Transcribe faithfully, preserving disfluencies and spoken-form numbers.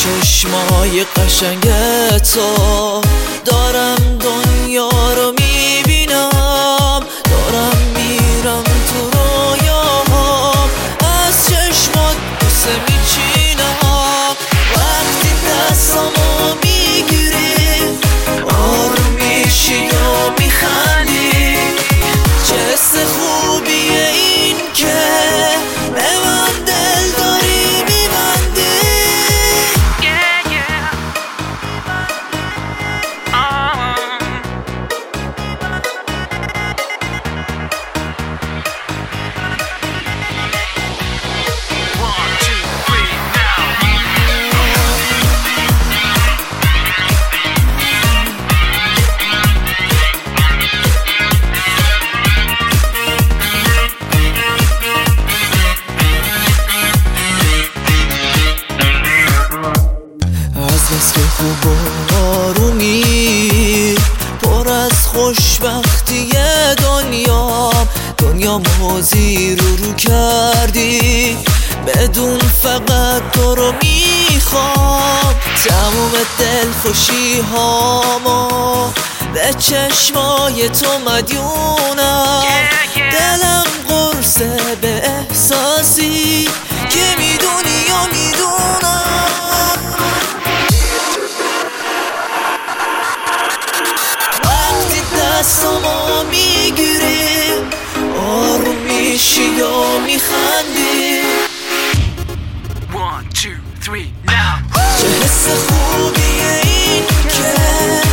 چشمای قشنگ تو دارم دنیا رو میبینم، دارم میرم تو رویاهام، از چشمات بوسه میچینم. وقتی دستامو میگیری آروم میشی و میخندی، چه حس خوبیه این که به من دل داری میبندی. از که خوب و آرومی پر از خوشبختی دنیام، دنیا موزی رو رو کردی، بدون فقط تو رو میخوام. تموم دل خوشی هامو به چشمای تو مدیونم، دلم قرصه به احساسی که میدونی یا میدونم. دستامو میگیری آروم میشی و میخندی، چه حس خوبیه این که